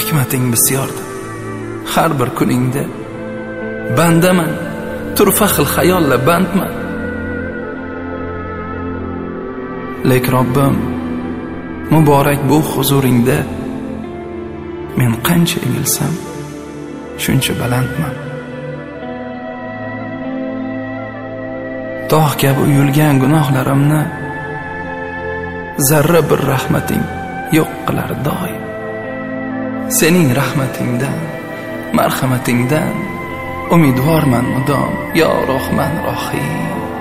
hikmating bisyordir. Har bir kuningda bandaman, turfa xil xayollar bandman. Lek Robbim, muborak bu huzuringda men qancha egilsam shuncha balandman. Tog' kabi uyulgan gunohlarimni zarra bir rahmating yo'q qilar doim. Sening rahmatingdan, marhamatingdan umidvorman mudom, yo Rohman Rohim.